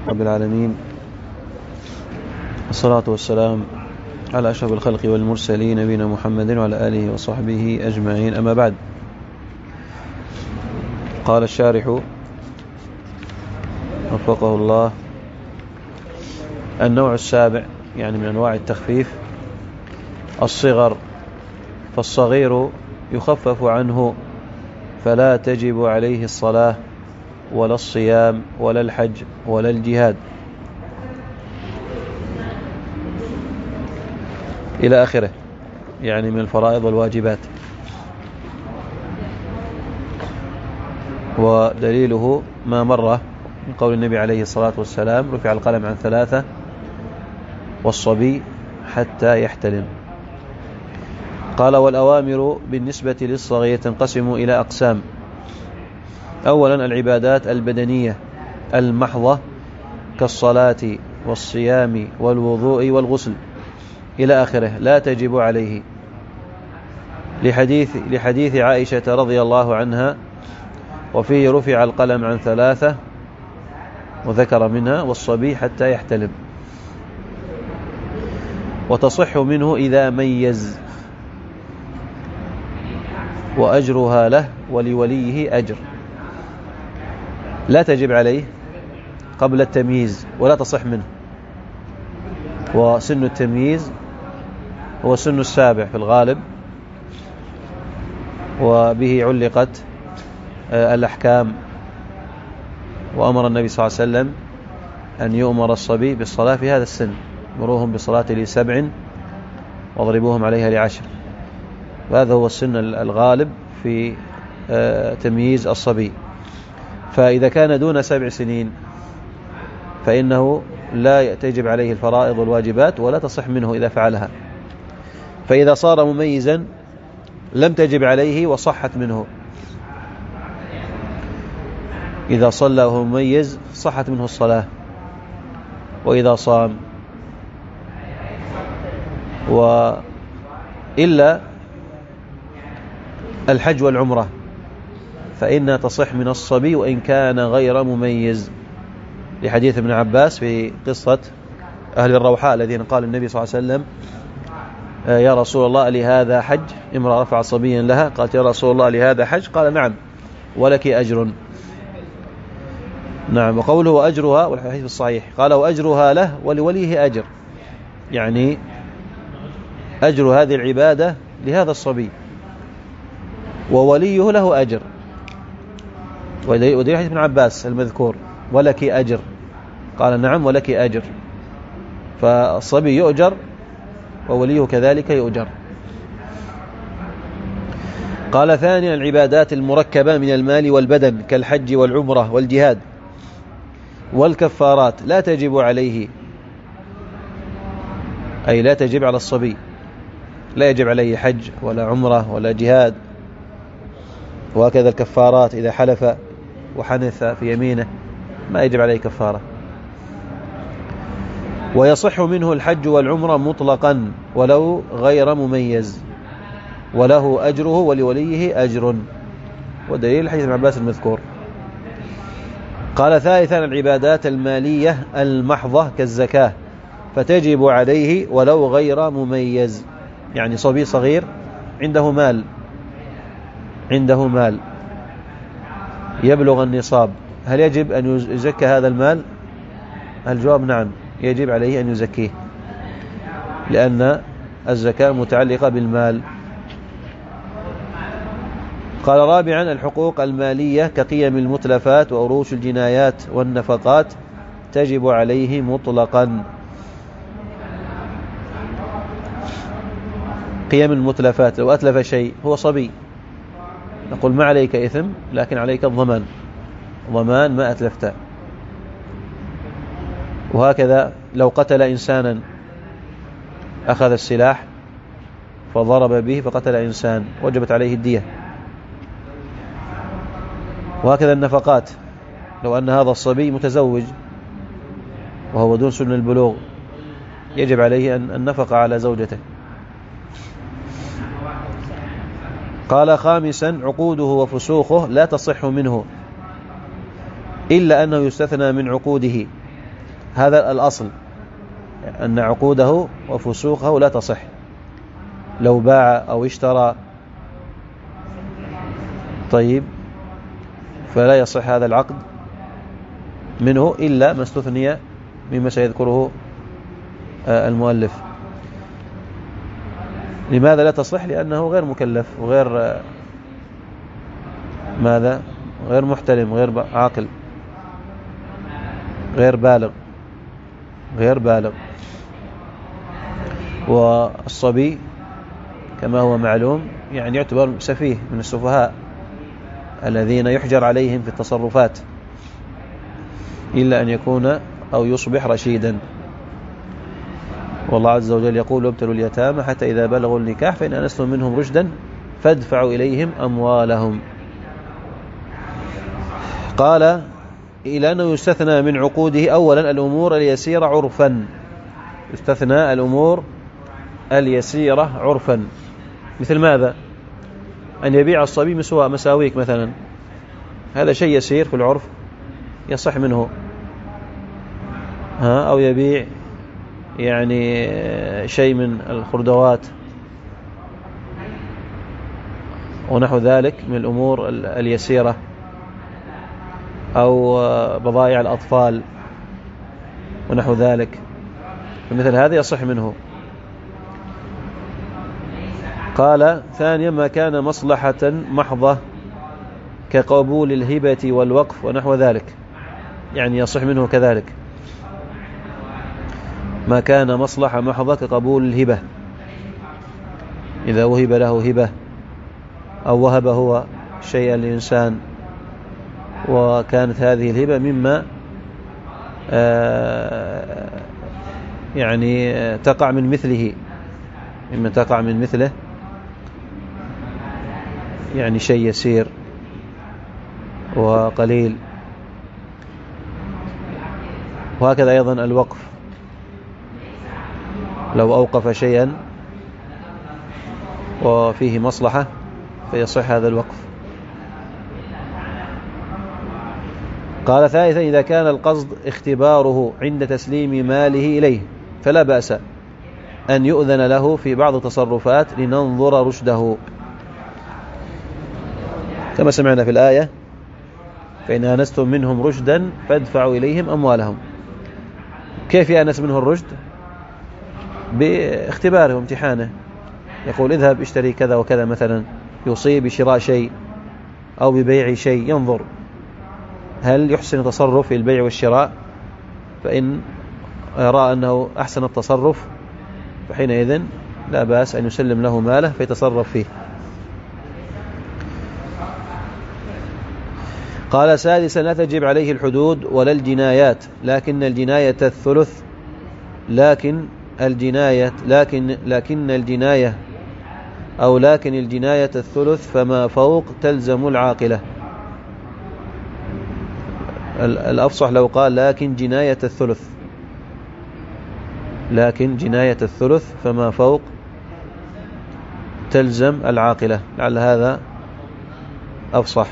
رب العالمين، الصلاة والسلام على أشرف الخلق والمرسلين نبينا محمد وعلى آله وصحبه أجمعين. أما بعد، قال الشارح وفقه الله: النوع السابع، يعني من أنواع التخفيف، الصغر. فالصغير يخفف عنه فلا تجب عليه الصلاة ولا الصيام ولا الحج ولا الجهاد إلى آخره، يعني من الفرائض والواجبات. ودليله ما مر من قول النبي عليه الصلاة والسلام: رفع القلم عن 3 والصبي حتى يحتلم. قال: والأوامر بالنسبة للصغير تنقسم إلى أقسام. أولا، العبادات البدنية المحضة كالصلاة والصيام والوضوء والغسل إلى آخره، لا تجب عليه، لحديث عائشة رضي الله عنها، وفيه رفع القلم عن 3 وذكر منها والصبي حتى يحتلم. وتصح منه إذا ميز، وأجرها له ولوليه أجر. لا تجب عليه قبل التمييز ولا تصح منه. وسن التمييز هو سن السابع في الغالب، وبه علقت الأحكام. وأمر النبي صلى الله عليه وسلم أن يؤمر الصبي بالصلاة في هذا السن: مروهم بالصلاة ل7 واضربوهم عليها ل10. وهذا هو السن الغالب في تمييز الصبي. فإذا كان دون 7 سنين فإنه لا تجب عليه الفرائض والواجبات ولا تصح منه إذا فعلها. فإذا صار مميزا لم تجب عليه وصحت منه. إذا صلى وهو مميز صحت منه الصلاة، وإذا صام. وإلا الحج والعمرة فإنها تصح من الصبي وإن كان غير مميز، لحديث ابن عباس في قصة أهل الروحاء الذين قال النبي صلى الله عليه وسلم: يا رسول الله لهذا حج؟ امرأة رفع صبيا لها، قالت: يا رسول الله لهذا حج؟ قال: نعم ولك أجر. نعم. وقوله وأجرها، والحديث الصحيح، قال: وأجرها له ولوليه أجر، يعني أجر هذه العبادة لهذا الصبي، ووليه له أجر. ودليل حديث ابن عباس المذكور: ولك أجر. قال: نعم ولك أجر. فالصبي يؤجر ووليه كذلك يؤجر. قال: ثانيا، العبادات المركبة من المال والبدن كالحج والعمرة والجهاد والكفارات لا تجب عليه، أي لا تجب على الصبي، لا يجب عليه حج ولا عمرة ولا جهاد. وهكذا الكفارات، إذا حلف وحنث في يمينه ما يجب عليه كفارة. ويصح منه الحج والعمرة مطلقا ولو غير مميز، وله أجره ولوليه أجر. ودليل حديث ابن عباس المذكور. قال: ثالثا، العبادات المالية المحضة كالزكاة فتجب عليه ولو غير مميز، يعني صبي صغير عنده مال يبلغ النصاب، هل يجب أن يزكى هذا المال؟ الجواب: نعم، يجب عليه أن يزكيه، لأن الزكاة متعلقة بالمال. قال: رابعا، الحقوق المالية كقيم المتلفات وأروش الجنايات والنفقات تجب عليه مطلقا. قيم المتلفات، لو أتلف شيء هو صبي نقول ما عليك إثم، لكن عليك الضمان، ضمان ما أتلفت. وهكذا لو قتل إنسانا، أخذ السلاح فضرب به فقتل إنسان، وجبت عليه الدية. وهكذا النفقات، لو أن هذا الصبي متزوج وهو دون سن البلوغ يجب عليه أن النفقة على زوجته. قال: خامسا، عقوده وفسوخه لا تصح منه إلا أنه يستثنى من عقوده هذا الأصل، أن عقوده وفسوقه لا تصح. لو باع أو اشترى طيب فلا يصح هذا العقد منه إلا ما استثني مما سيذكره المؤلف. لماذا لا تصح؟ لأنه غير مكلف وغير ماذا؟ غير محتلم، غير عاقل، غير بالغ. والصبي كما هو معلوم يعني يعتبر سفيه من السفهاء الذين يحجر عليهم في التصرفات إلا أن يكون أو يصبح رشيدا. والله عز وجل يقول: وابتلوا اليتامى حتى إذا بلغوا النكاح فإن آنستم منهم رشدا فادفعوا إليهم أموالهم. قال: إلى أنه يستثنى من عقوده أولا الأمور اليسيرة عرفا. يستثنى الأمور اليسيرة عرفا. مثل ماذا؟ أن يبيع الصبي مساويك مثلا، هذا شيء يسير في العرف يصح منه. أو يبيع يعني شيء من الخردوات ونحو ذلك من الأمور اليسيرة، أو بضائع الأطفال ونحو ذلك، فمثل هذا يصح منه. قال: ثانيا ما كان مصلحة محضة كقبول الهبة والوقف ونحو ذلك، يعني يصح منه كذلك. ما كان مصلحة محضة كقبول الهبة، إذا وهب له هبة أو وهب هو شيئا لإنسان وكانت هذه الهبة مما يعني تقع من مثله، مما تقع من مثله، يعني شيء يسير وقليل. وهكذا أيضا الوقف، لو أوقف شيئا وفيه مصلحة فيصح هذا الوقف. قال: ثالثا إذا كان القصد اختباره عند تسليم ماله إليه فلا بأس أن يؤذن له في بعض التصرفات لننظر رشده، كما سمعنا في الآية: فإن آنستم منهم رشدا فادفعوا إليهم أموالهم. كيف يأنس منه الرشد؟ باختباره وامتحانه، يقول: اذهب اشتري كذا وكذا مثلا، يصيب بشراء شيء أو ببيع شيء، ينظر هل يحسن التصرف في البيع والشراء، فإن يرى أنه أحسن التصرف فحينئذ لا بأس أن يسلم له ماله فيتصرف فيه. قال: سادسا لا تجب عليه الحدود ولا الجنايات، لكن الجناية الثلث فما فوق تلزم العاقلة. الأفصح لو قال لكن جناية الثلث فما فوق تلزم العاقلة، لعل هذا أفصح.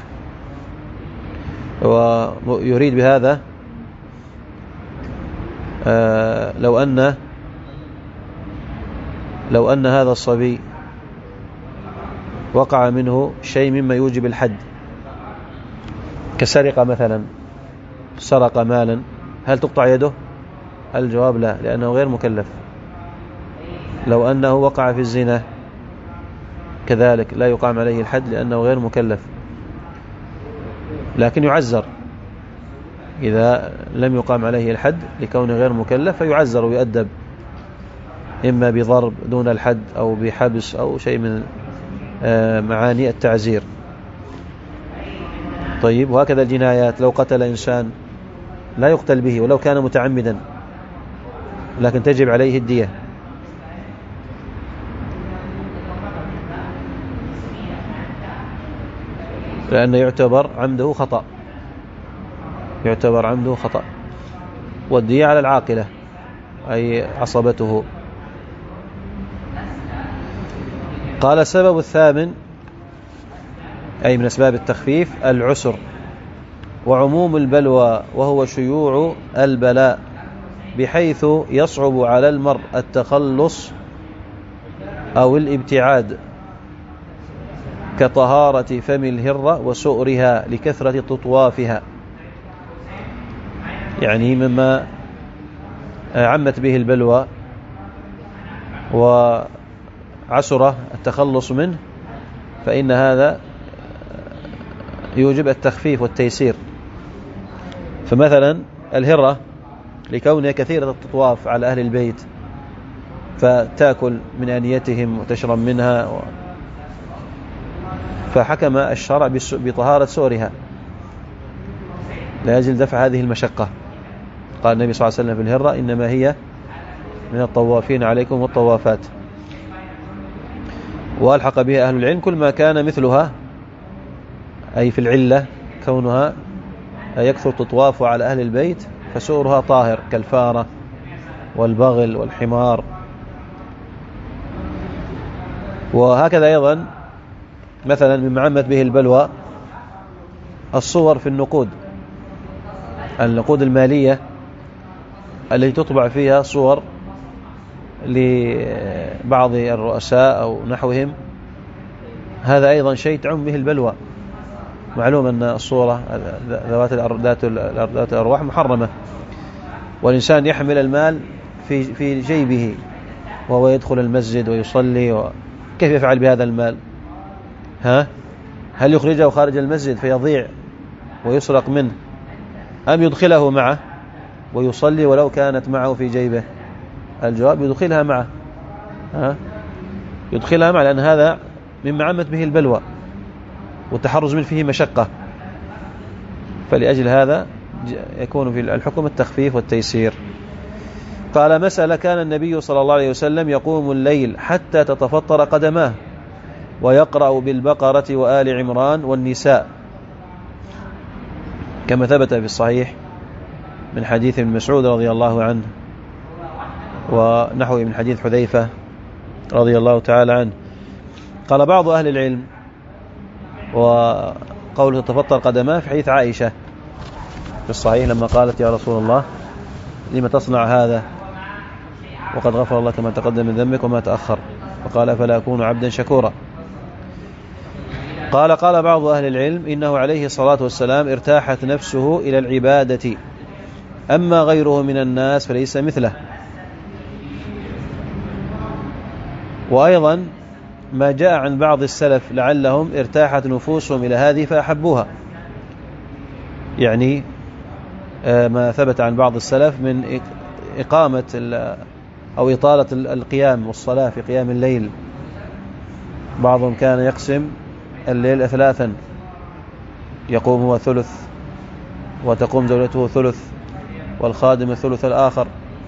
ويريد بهذا لو أن هذا الصبي وقع منه شيء مما يوجب الحد كسرقة مثلا، سرق مالا، هل تقطع يده؟ الجواب لا، لأنه غير مكلف. لو أنه وقع في الزنا كذلك لا يقام عليه الحد لأنه غير مكلف، لكن يعزر إذا لم يقام عليه الحد لكونه غير مكلف، فيعزر ويؤدب إما بضرب دون الحد أو بحبس أو شيء من معاني التعزير. طيب، وهكذا الجنايات، لو قتل إنسان لا يقتل به ولو كان متعمدا، لكن تجب عليه الدية، لأنه يعتبر عمده خطأ، والدية على العاقلة أي عصبته. قال: السبب الثامن أي من أسباب التخفيف العسر وعموم البلوى، وهو شيوع البلاء بحيث يصعب على المرء التخلص أو الابتعاد، كطهارة فم الهرة وسؤرها لكثرة تطوافها، يعني مما عمت به البلوى وعسر التخلص منه، فإن هذا يوجب التخفيف والتيسير. فمثلا الهرة لكونها كثيرة التطواف على أهل البيت، فتأكل من آنيتهم وتشرب منها فحكم الشرع بطهارة سؤرها لأجل دفع هذه المشقة. قال النبي صلى الله عليه وسلم في الهرة: إنما هي من الطوافين عليكم والطوافات. وألحق بها أهل العلم كل ما كان مثلها، أي في العلة كونها يكثر تطواف على أهل البيت فسؤرها طاهر، كالفارة والبغل والحمار. وهكذا أيضا مثلا مما عمت به البلوى الصور في النقود المالية التي تطبع فيها صور لبعض الرؤساء أو نحوهم، هذا أيضا شيء تعم به البلوى. معلوم أن الصورة ذات الأرواح محرمة، والإنسان يحمل المال في جيبه وهو يدخل المسجد ويصلي، كيف يفعل بهذا المال؟ هل يخرجه خارج المسجد فيضيع ويسرق منه، أم يدخله معه ويصلي ولو كانت معه في جيبه؟ الجواب: يدخلها معه. يدخلها معه، لأن هذا مما عمت به البلوى والتحرز منه فيه مشقة، فلأجل هذا يكون في الحكم التخفيف والتيسير. قال: مسألة: كان النبي صلى الله عليه وسلم يقوم الليل حتى تتفطر قدماه ويقرأ بالبقرة وآل عمران والنساء، كما ثبت في الصحيح من حديث ابن مسعود رضي الله عنه ونحوه من حديث حذيفة رضي الله تعالى عنه. قال بعض أهل العلم: وقوله تتفطر قدماه في حديث عائشة في الصحيح لما قالت: يا رسول الله لما تصنع هذا وقد غفر الله ما تقدم من ذنبك وما تأخر؟ فقال: فلا أكون عبدا شكورا. قال بعض أهل العلم: إنه عليه الصلاة والسلام ارتاحت نفسه إلى العبادة، أما غيره من الناس فليس مثله. وأيضا ما جاء عن بعض السلف لعلهم ارتاحت نفوسهم إلى هذه فأحبوها، يعني ما ثبت عن بعض السلف من إقامة أو إطالة القيام والصلاة في قيام الليل. بعضهم كان يقسم الليل 3، يقوم هو ثلث وتقوم زوجته ثلث والخادم الثلث الآخر،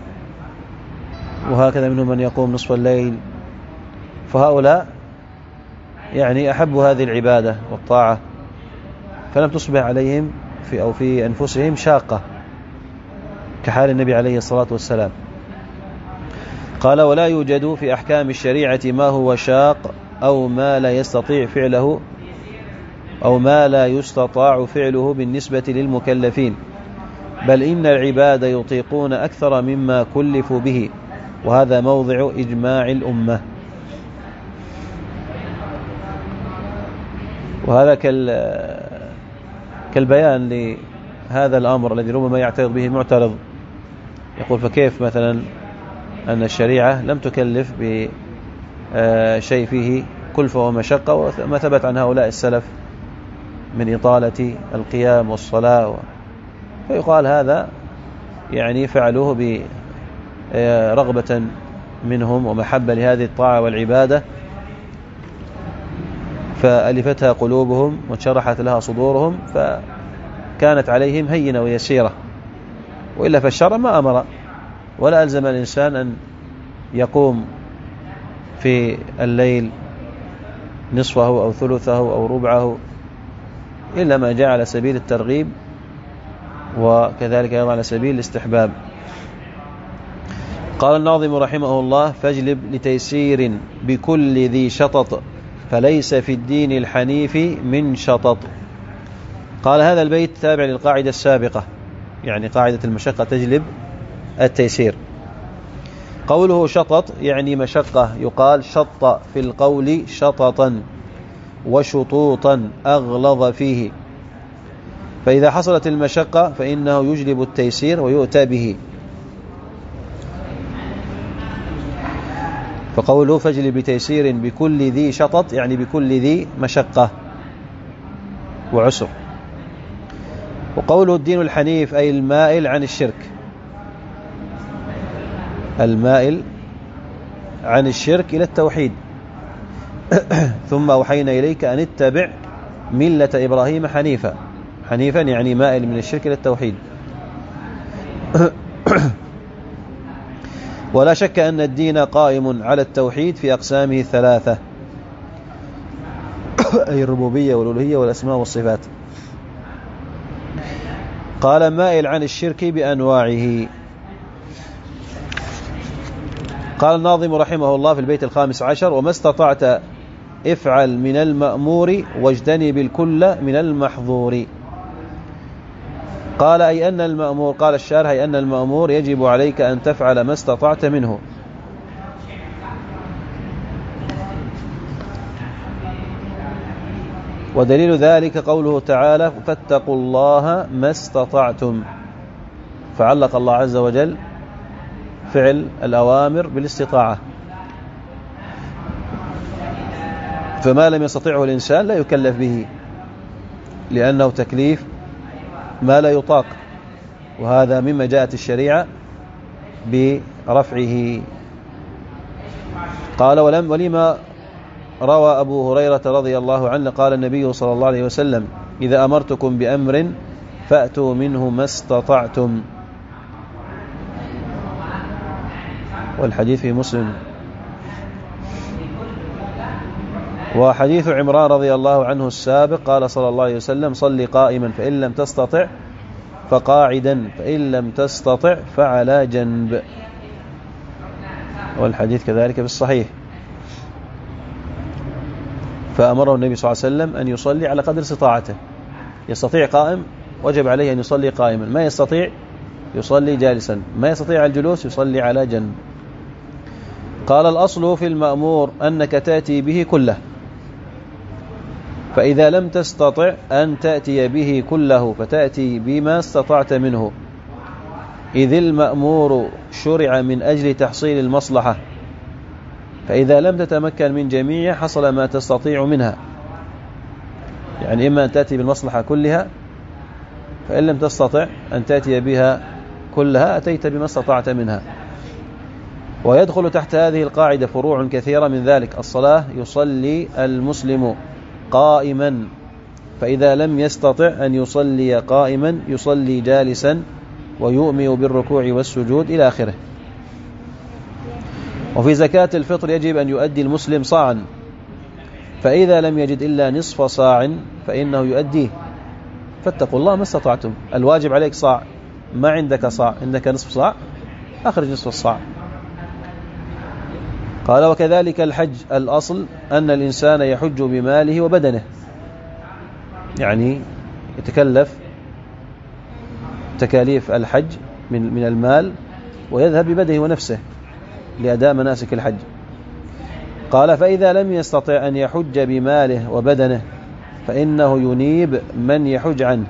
وهكذا منهم من يقوم نصف الليل. فهؤلاء يعني أحبوا هذه العبادة والطاعة، فلم تصبح عليهم في أنفسهم شاقة كحال النبي عليه الصلاة والسلام. قال: ولا يوجد في أحكام الشريعة ما هو شاق أو ما لا يستطيع فعله أو ما لا يستطاع فعله بالنسبة للمكلفين، بل إن العباد يطيقون أكثر مما كلفوا به، وهذا موضع إجماع الأمة. وهذا كالبيان لهذا الأمر الذي ربما يعترض به المعترض، يقول: فكيف مثلا أن الشريعة لم تكلف بشيء فيه كلفة ومشقة وما ثبت عن هؤلاء السلف من إطالة القيام والصلاة؟ فيقال هذا يعني فعلوه برغبة منهم ومحبة لهذه الطاعة والعبادة، فألفتها قلوبهم وانشرحت لها صدورهم، فكانت عليهم هينة ويسيرة. وإلا فالشرع ما أمر ولا ألزم الإنسان أن يقوم في الليل نصفه أو ثلثه أو ربعه، إلا ما جاء على سبيل الترغيب، وكذلك أيضا على سبيل الاستحباب. قال الناظم رحمه الله: فاجلب لتيسير بكل ذي شطط، فليس في الدين الحنيف من شطط. قال هذا البيت تابع للقاعدة السابقة، يعني قاعدة المشقة تجلب التيسير. قوله شطط يعني مشقة، يقال شط في القول شططا وشطوطا أغلظ فيه، فإذا حصلت المشقة فإنه يجلب التيسير ويؤتى به. فقوله فاجلب بتيسير بكل ذي شطط يعني بكل ذي مشقة وعسر. وقوله الدين الحنيف أي المائل عن الشرك، المائل عن الشرك إلى التوحيد. ثم أوحينا إليك أن اتبع ملة إبراهيم حنيفا، حنيفا يعني مائل من الشرك إلى التوحيد. ولا شك أن الدين قائم على التوحيد في أقسامه الثلاثة، أي الربوبية والألوهية والأسماء والصفات. قال مائل عن الشرك بأنواعه. قال الناظم رحمه الله في البيت 15: وما استطعت افعل من المأمور واجتنب الكل من المحظور. قال أي أن المأمور، قال الشارح أي أن المأمور يجب عليك أن تفعل ما استطعت منه. ودليل ذلك قوله تعالى فاتقوا الله ما استطعتم، فعلق الله عز وجل فعل الأوامر بالاستطاعة، فما لم يستطيعه الإنسان لا يكلف به، لأنه تكليف ما لا يطاق، وهذا مما جاءت الشريعة برفعه. قال ولما روى أبو هريرة رضي الله عنه قال النبي صلى الله عليه وسلم إذا أمرتكم بأمر فأتوا منه ما استطعتم، والحديث في مسلم. وحديث عمران رضي الله عنه السابق قال صلى الله عليه وسلم صل قائما فإن لم تستطع فقاعدا فإن لم تستطع فعلى جنب، والحديث كذلك بالصحيح. فأمره النبي صلى الله عليه وسلم أن يصلي على قدر استطاعته، يستطيع قائم وجب عليه أن يصلي قائما، ما يستطيع يصلي جالسا، ما يستطيع الجلوس يصلي على جنب. قال الأصل في المأمور أنك تأتي به كله، فإذا لم تستطع أن تأتي به كله فتأتي بما استطعت منه، إذ المأمور شرع من أجل تحصيل المصلحة، فإذا لم تتمكن من جميع حصل ما تستطيع منها، يعني إما أن تأتي بالمصلحة كلها، فإن لم تستطع أن تأتي بها كلها أتيت بما استطعت منها. ويدخل تحت هذه القاعدة فروع كثيرة، من ذلك الصلاة يصلي المسلم قائما، فإذا لم يستطع أن يصلي قائما يصلي جالسا ويؤمئ بالركوع والسجود إلى آخره. وفي زكاة الفطر يجب أن يؤدي المسلم صاعا، فإذا لم يجد إلا نصف صاع فإنه يؤديه. فاتقوا الله ما استطعتم، الواجب عليك صاع، ما عندك صاع، عندك نصف صاع أخرج نصف الصاع. قال وكذلك الحج، الأصل أن الإنسان يحج بماله وبدنه، يعني يتكلف تكاليف الحج من المال ويذهب ببدنه ونفسه لأداء مناسك الحج. قال فإذا لم يستطع أن يحج بماله وبدنه فإنه ينيب من يحج عنه،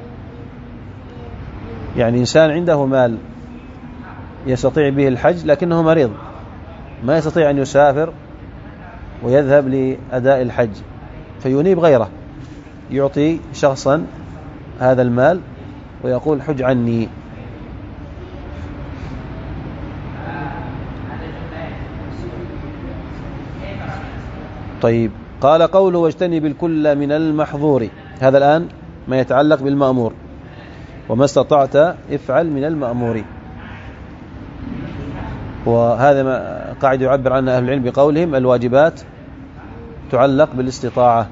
يعني إنسان عنده مال يستطيع به الحج لكنه مريض ما يستطيع أن يسافر ويذهب لأداء الحج، فينيب غيره، يعطي شخصا هذا المال ويقول حج عني. طيب، قال قوله واجتنب الكل من المحظور، هذا الآن ما يتعلق بالمأمور، وما استطعت افعل من المأمور، وهذا ما قاعد يعبر عنه أهل العلم بقولهم الواجبات تعلق بالاستطاعة.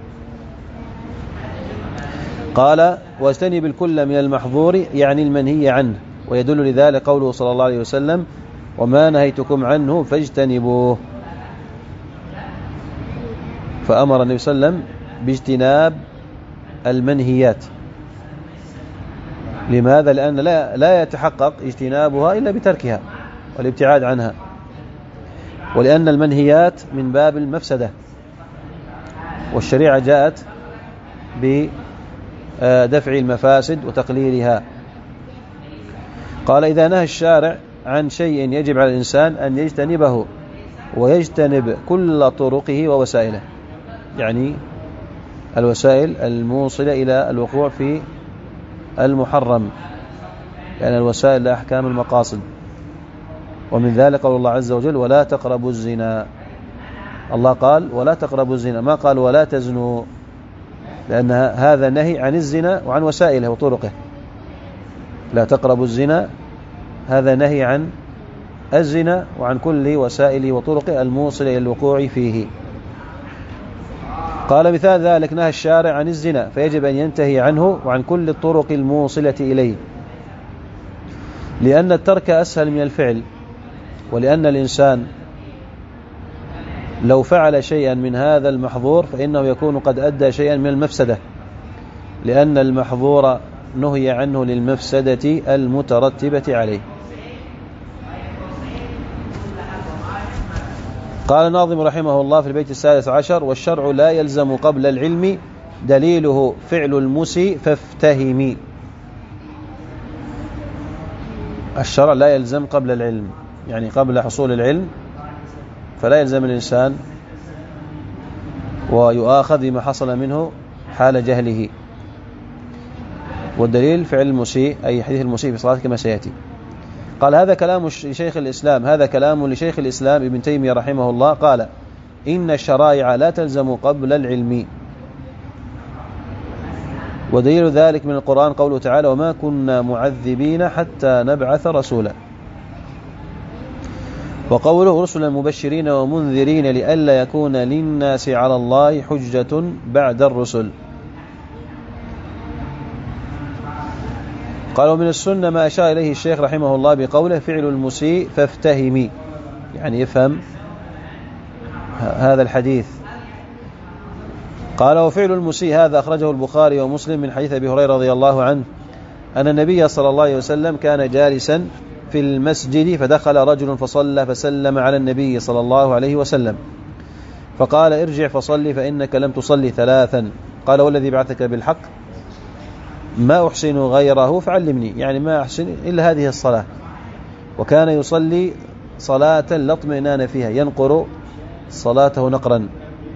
قال واجتنب الكل من المحظور يعني المنهي عنه، ويدل لذلك قوله صلى الله عليه وسلم وما نهيتكم عنه فاجتنبوه، فأمر النبي صلى الله عليه وسلم باجتناب المنهيات. لماذا؟ لأن لا يتحقق اجتنابها إلا بتركها والابتعاد عنها، ولأن المنهيات من باب المفسدة، والشريعة جاءت بدفع المفاسد وتقليلها. قال: إذا نهى الشارع عن شيء يجب على الإنسان أن يجتنبه ويجتنب كل طرقه ووسائله، يعني الوسائل الموصلة إلى الوقوع في المحرم، لأن الوسائل لأحكام المقاصد. ومن ذلك قول الله عز وجل: ولا تقربوا الزنا. الله قال: ولا تقربوا الزنا، ما قال ولا تزنوا، لأن هذا نهي عن الزنا وعن وسائله وطرقه. لا تقربوا الزنا هذا نهي عن الزنا وعن كل وسائله وطرقه الموصلة إلى الوقوع فيه. قال: مثال ذلك نهى الشارع عن الزنا، فيجب أن ينتهي عنه وعن كل الطرق الموصلة إليه، لأن الترك أسهل من الفعل، ولأن الإنسان لو فعل شيئا من هذا المحظور فإنه يكون قد أدى شيئا من المفسدة، لأن المحظور نهي عنه للمفسدة المترتبة عليه. قال الناظم رحمه الله في البيت 16: والشرع لا يلزم قبل العلم، دليله فعل المسيء فافتهمي. الشرع لا يلزم قبل العلم، يعني قبل حصول العلم فلا يلزم الإنسان ويؤاخذ بما حصل منه حال جهله، والدليل فعل المسيء، أي حديث المسيء في صلاته كما سيأتي. قال: هذا كلام لشيخ الإسلام، هذا كلام لشيخ الإسلام ابن تيمية رحمه الله. قال: إن الشرائع لا تلزم قبل العلم، ودليل ذلك من القرآن قوله تعالى: وما كنا معذبين حتى نبعث رسولا، وقوله: رسلا مبشرين ومنذرين لئلا يكون للناس على الله حجة بعد الرسل. قالوا: من السنة ما أشار إليه الشيخ رحمه الله بقوله: فعل المسيء فافتهمي، يعني افهم هذا الحديث. قال: وفعل المسيء هذا أخرجه البخاري ومسلم من حديث أبي هريرة رضي الله عنه أن النبي صلى الله عليه وسلم كان جالسا في المسجد، فدخل رجل فصلى فسلم على النبي صلى الله عليه وسلم، فقال: ارجع فصلي فإنك لم تصلي ثلاثا. قال: والذي بعثك بالحق ما أحسن غيره فعلمني، يعني ما أحسن إلا هذه الصلاة. وكان يصلي صلاة لا اطمئنان فيها، ينقر صلاته نقرا.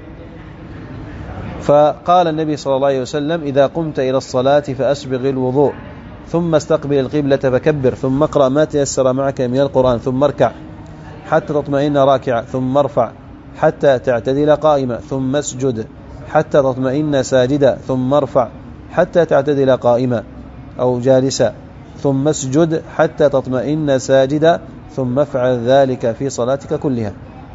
فقال النبي صلى الله عليه وسلم: إذا قمت إلى الصلاة فأسبغ الوضوء، ثم استقبل القبلة فكبر، ثم اقرأ ما تيسر معك من القرآن، ثم اركع حتى تطمئن راكعا، ثم ارفع حتى تعتدل قائما، ثم اسجد حتى تطمئن ساجدا، ثم ارفع حتى تعتدل قائما أو جالسا، ثم اسجد حتى تطمئن ساجدا، ثم افعل ذلك في صلاتك كلها.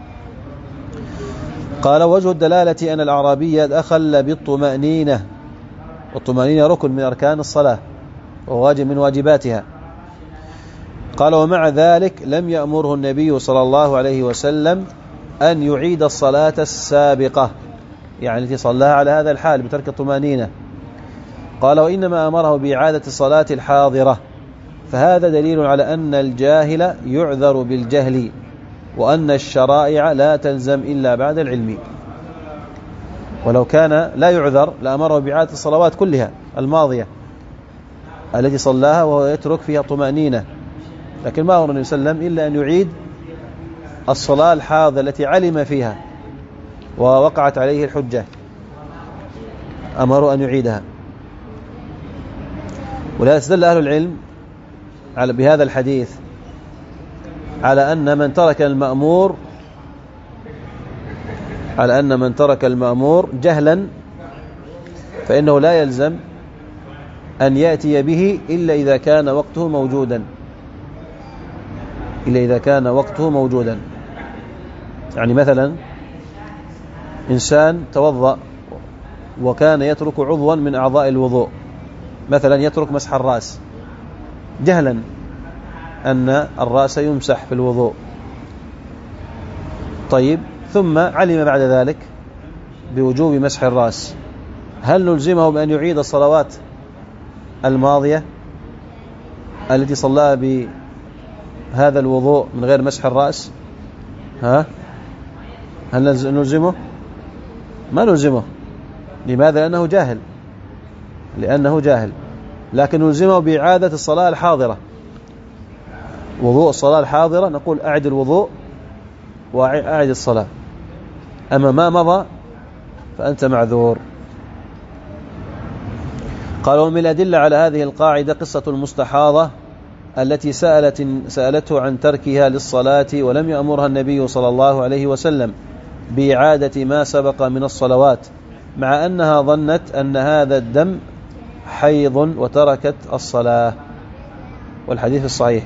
قال: وجه الدلالة أن الأعرابي أخل بالطمأنينة، والطمأنينة ركن من أركان الصلاة وواجب من واجباتها. قال: ومع ذلك لم يأمره النبي صلى الله عليه وسلم أن يعيد الصلاة السابقة، يعني التي صلاها على هذا الحال بترك الطمأنينة. قال: وإنما أمره بإعادة الصلاة الحاضرة، فهذا دليل على أن الجاهل يعذر بالجهل، وأن الشرائع لا تلزم إلا بعد العلم. ولو كان لا يعذر لأمره بإعادة الصلوات كلها الماضية التي صلاها وهو يترك فيها طمأنينة، لكن ما أمر النبي صلى الله عليه وسلم إلا أن يعيد الصلاة الحاضرة التي علم فيها ووقعت عليه الحجة، أمروا أن يعيدها. ولهذا استدل أهل العلم بهذا الحديث على أن من ترك المأمور جهلا فإنه لا يلزم أن يأتي به إلا إذا كان وقته موجودا. يعني مثلا إنسان توضأ وكان يترك عضوا من أعضاء الوضوء، مثلا يترك مسح الرأس جهلا أن الرأس يمسح في الوضوء، طيب، ثم علم بعد ذلك بوجوب مسح الرأس، هل نلزمه بأن يعيد الصلوات الماضية التي صلاها بهذا الوضوء من غير مسح الرأس، هل نلزمه؟ ما نلزمه. لماذا؟ لأنه جاهل. لكن نلزمه بإعادة الصلاة الحاضرة، وضوء الصلاة الحاضرة نقول أعد الوضوء وأعد الصلاة. أما ما مضى فأنت معذور. قال: ومن الأدلة على هذه القاعدة قصة المستحاضة التي سألته عن تركها للصلاة ولم يأمرها النبي صلى الله عليه وسلم بإعادة ما سبق من الصلوات، مع أنها ظنت أن هذا الدم حيض وتركت الصلاة، والحديث الصحيح.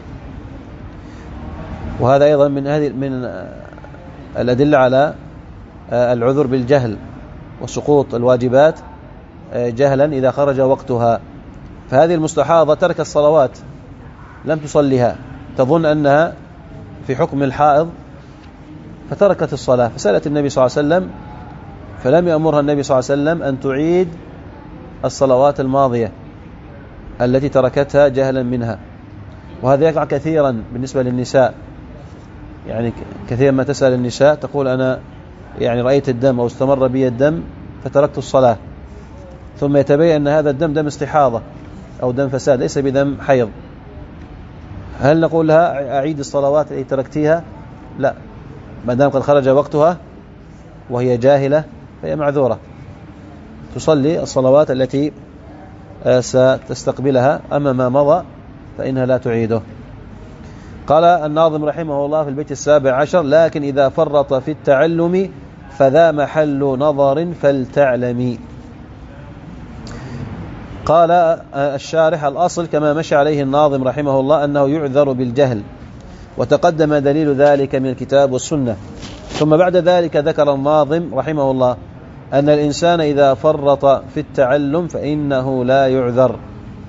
وهذا أيضا من الأدلة على العذر بالجهل وسقوط الواجبات جهلا إذا خرج وقتها. فهذه المستحاضة ترك الصلوات لم تصليها، تظن أنها في حكم الحائض فتركت الصلاة، فسألت النبي صلى الله عليه وسلم فلم يأمرها النبي صلى الله عليه وسلم أن تعيد الصلوات الماضية التي تركتها جهلا منها. وهذا يقع كثيرا بالنسبة للنساء، يعني كثيرا ما تسأل النساء تقول أنا رأيت الدم أو استمر بي الدم فتركت الصلاة، ثم يتبين أن هذا الدم دم استحاضة أو دم فساد ليس بدم حيض. هل نقول لها أعيد الصلوات التي تركتيها؟ لا، ما دام قد خرج وقتها وهي جاهلة فهي معذورة، تصلي الصلوات التي ستستقبلها، أما ما مضى فإنها لا تعيده. قال الناظم رحمه الله في البيت 17: لكن إذا فرط في التعلم فذا محل نظر فلتعلمي. قال الشارح: الأصل كما مشى عليه الناظم رحمه الله أنه يعذر بالجهل، وتقدم دليل ذلك من الكتاب والسنة. ثم بعد ذلك ذكر الناظم رحمه الله أن الإنسان إذا فرط في التعلم فإنه لا يعذر.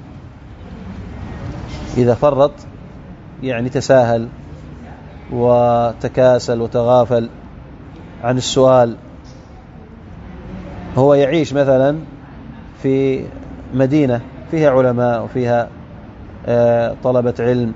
إذا فرط يعني تساهل وتكاسل وتغافل عن السؤال. هو يعيش مثلا في مدينة فيها علماء وفيها طلبة علم،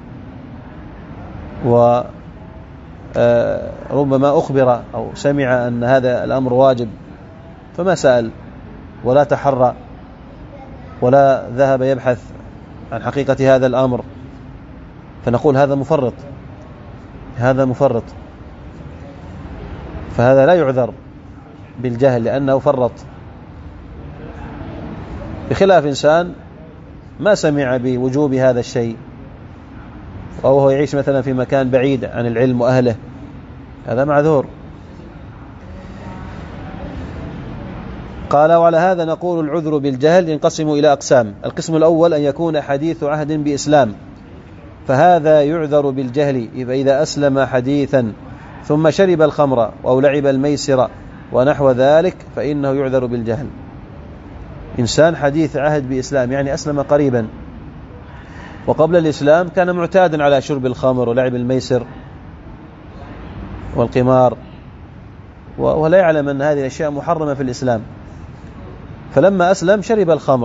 وربما أخبر أو سمع أن هذا الأمر واجب فما سأل ولا تحرى ولا ذهب يبحث عن حقيقة هذا الأمر، فنقول هذا مفرط، فهذا لا يعذر بالجهل لأنه فرط، بخلاف إنسان ما سمع بوجوب هذا الشيء أو هو يعيش مثلا في مكان بعيد عن العلم وأهله، هذا معذور. قال: وعلى هذا نقول العذر بالجهل ينقسم إلى أقسام. القسم الأول أن يكون حديث عهد بإسلام، فهذا يعذر بالجهل إذا أسلم حديثا ثم شرب الخمر أو لعب الميسر ونحو ذلك فإنه يعذر بالجهل. إنسان حديث عهد بإسلام يعني أسلم قريبا، وقبل الإسلام كان معتادا على شرب الخمر ولعب الميسر والقمار، ولا يعلم أن هذه الأشياء محرمة في الإسلام، فلما أسلم شرب الخمر،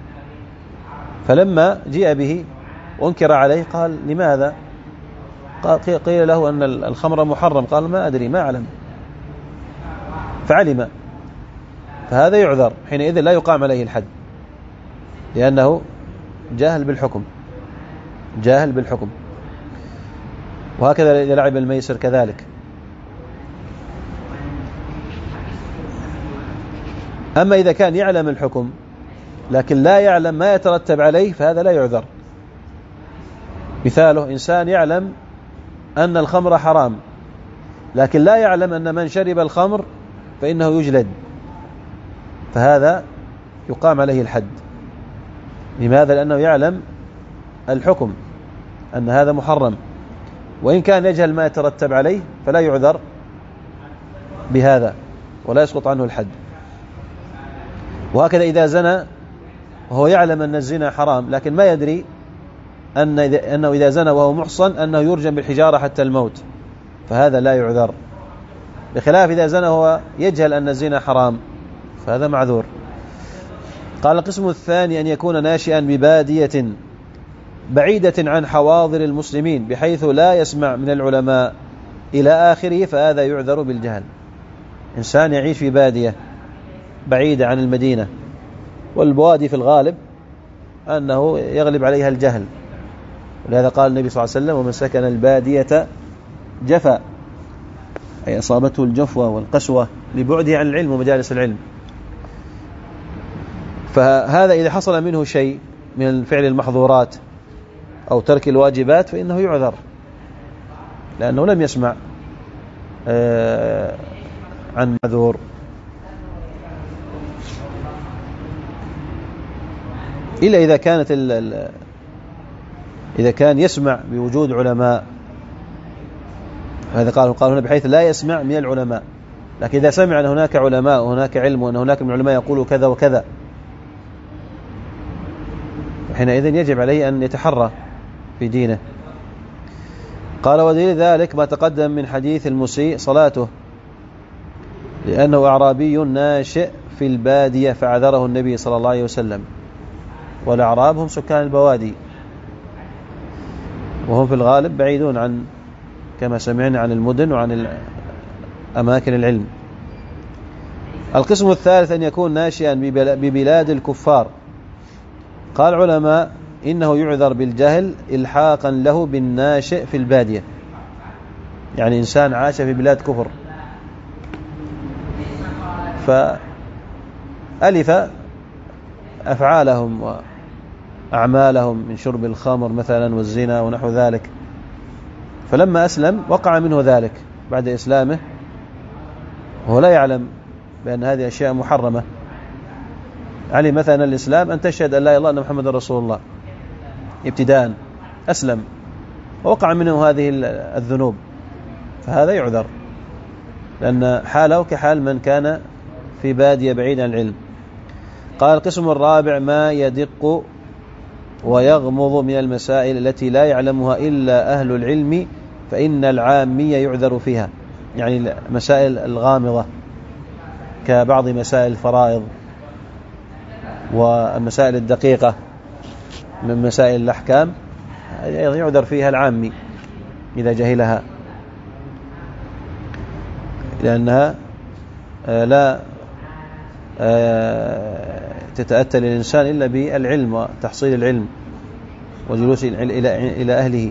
فلما جيء به وانكر عليه قال: لماذا؟ قيل له أن الخمر محرم، قال: ما أدري، ما أعلم، فعلم، فهذا يعذر حينئذ، لا يقام عليه الحد لأنه جاهل بالحكم. وهكذا إذا لعب الميسر كذلك. أما إذا كان يعلم الحكم لكن لا يعلم ما يترتب عليه فهذا لا يعذر. مثاله إنسان يعلم أن الخمر حرام لكن لا يعلم أن من شرب الخمر فإنه يجلد، فهذا يقام عليه الحد. لماذا؟ لأنه يعلم الحكم أن هذا محرم، وإن كان يجهل ما يترتب عليه فلا يعذر بهذا ولا يسقط عنه الحد. وهكذا إذا زنى وهو يعلم أن الزنا حرام لكن ما يدري أنه إذا زنى وهو محصن أنه يرجم بالحجارة حتى الموت، فهذا لا يعذر، بخلاف إذا زنى وهو يجهل أن الزنا حرام فهذا معذور. قال القسم الثاني أن يكون ناشئا ببادية بعيدة عن حواضر المسلمين بحيث لا يسمع من العلماء إلى آخره، فهذا يعذر بالجهل. إنسان يعيش في بادية بعيدة عن المدينة، والبوادي في الغالب أنه يغلب عليها الجهل، ولهذا قال النبي صلى الله عليه وسلم: ومن سكن البادية جفا، أي أصابته الجفوة والقسوة لبعده عن العلم ومجالس العلم. فهذا إذا حصل منه شيء من فعل المحظورات أو ترك الواجبات فإنه يعذر، لأنه لم يسمع عن معذور. إلا إذا كان يسمع بوجود علماء، هذا قال هنا بحيث لا يسمع من العلماء. لكن إذا سمع أن هناك علماء وهناك علم وأن هناك من العلماء يقولوا كذا وكذا، حينئذ يجب عليه أن يتحرى في دينه. قال: ودليل ذلك ما تقدم من حديث المسيء صلاته، لأنه أعرابي ناشئ في البادية فعذره النبي صلى الله عليه وسلم، والأعراب هم سكان البوادي، وهم في الغالب بعيدون عن، كما سمعنا، عن المدن وعن أماكن العلم. القسم الثالث أن يكون ناشئا ببلاد الكفار. قال العلماء: إنه يعذر بالجهل إلحاقا له بالناشئ في البادية، يعني إنسان عاش في بلاد كفر فألف أفعالهم وأعمالهم من شرب الخمر مثلا والزنا ونحو ذلك، فلما أسلم وقع منه ذلك بعد إسلامه وهو لا يعلم بأن هذه أشياء محرمة. علم مثلا الإسلام أن تشهد أن لا إله إلا الله أن محمد رسول الله، ابتداء أسلم ووقع منه هذه الذنوب، فهذا يعذر، لأن حاله كحال من كان في بادية بعيد عن العلم. قال: القسم الرابع ما يدق ويغمض من المسائل التي لا يعلمها إلا أهل العلم، فإن العامية يعذر فيها، يعني مسائل الغامضة كبعض مسائل الفرائض والمسائل الدقيقة من مسائل الأحكام يعذر فيها العامي إذا جهلها، لأنها لا تتأتى للإنسان إلا بالعلم وتحصيل العلم وجلوس إلى أهله.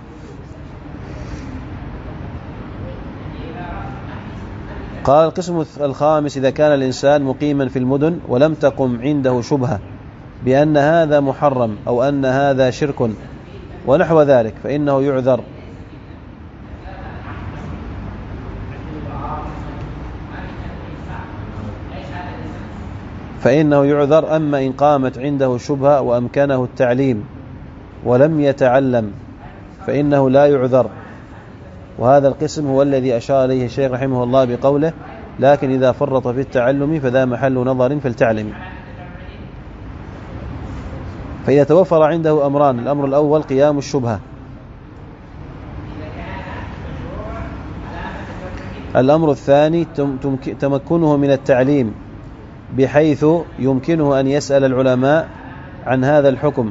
قال: القسم الخامس إذا كان الإنسان مقيما في المدن ولم تقم عنده شبهة بأن هذا محرم أو أن هذا شرك ونحو ذلك، فإنه يعذر. أما إن قامت عنده شبهة وأمكنه التعليم ولم يتعلم فإنه لا يعذر. وهذا القسم هو الذي أشار إليه الشيخ رحمه الله بقوله: لكن إذا فرط في التعلم فذا محل نظر فلتعلم. فإذا توفر عنده أمران: الأمر الأول قيام الشبهة، الأمر الثاني تمكنه من التعليم بحيث يمكنه أن يسأل العلماء عن هذا الحكم،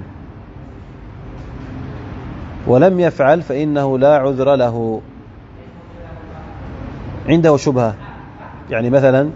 ولم يفعل فإنه لا عذر له. عنده شبهة، يعني مثلا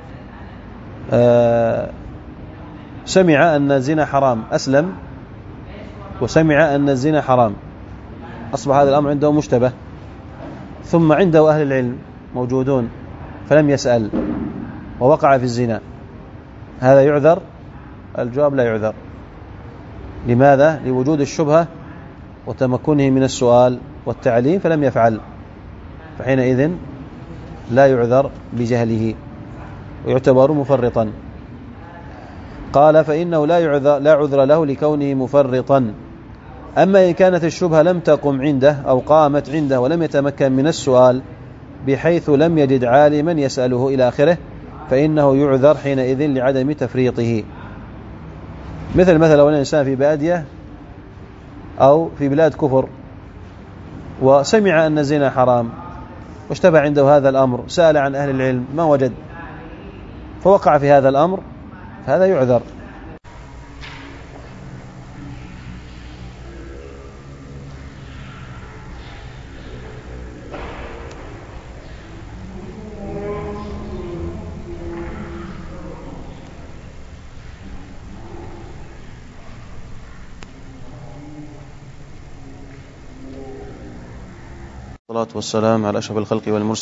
سمع أن الزنا حرام، أسلم وسمع أن الزنا حرام، أصبح هذا الأمر عنده مشتبه، ثم عنده أهل العلم موجودون فلم يسأل ووقع في الزنا، هذا يعذر؟ الجواب: لا يعذر. لماذا؟ لوجود الشبهة وتمكنه من السؤال والتعليم فلم يفعل، فحينئذ لا يعذر بجهله ويعتبر مفرطا. قال: فإنه لا عذر له لكونه مفرطا. أما إن كانت الشبهة لم تقم عنده أو قامت عنده ولم يتمكن من السؤال بحيث لم يجد عالما يسأله إلى آخره، فإنه يعذر حينئذ لعدم تفريطه. مثلا لو الإنسان في بادية أو في بلاد كفر وسمع أن الزنا حرام واشتبه عنده هذا الأمر، سأل عن أهل العلم ما وجد فوقع في هذا الأمر، فهذا يعذر. والصلاة والسلام على أشرف الخلق والمرسلين